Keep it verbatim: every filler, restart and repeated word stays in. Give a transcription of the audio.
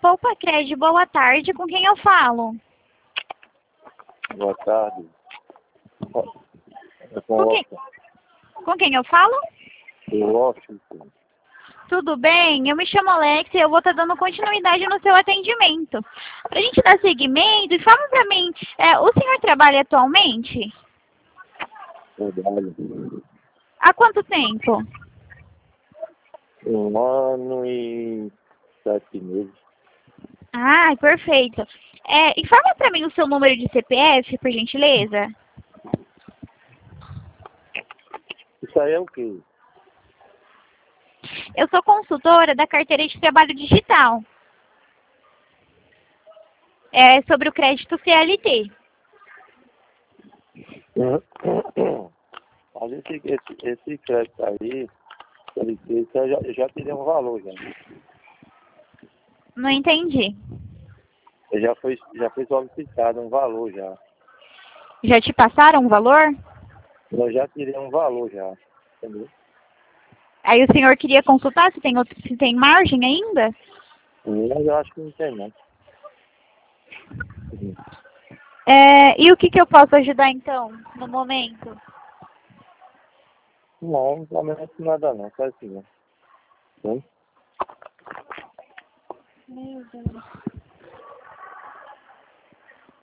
Poupa Cred, boa tarde. Com quem eu falo? Boa tarde. É com Com quem, com quem eu falo? o Washington. Tudo bem? Eu me chamo Alex e eu vou estar dando continuidade no seu atendimento. Para a gente dar seguimento, e fala para mim, é, o senhor trabalha atualmente? Verdade. Há quanto tempo? Um ano e sete meses. Ah, perfeito. É, e fala para mim o seu número de C P F, por gentileza. Isso aí é o quê? Eu sou consultora da carteira de trabalho digital. É sobre o crédito C L T. Mas esse, esse, esse crédito aí, ele, esse eu já, eu já teria um valor já. Não entendi. Eu já foi, já foi solicitado um valor já. Já te passaram o valor? Eu já teria um valor já. Entendeu? Aí o senhor queria consultar se tem, outro, se tem margem ainda? Mas eu acho que não tem não. É, e o que, que eu posso ajudar então, no momento? Não, não menos nada não, só assim não. Sim? Meu Deus.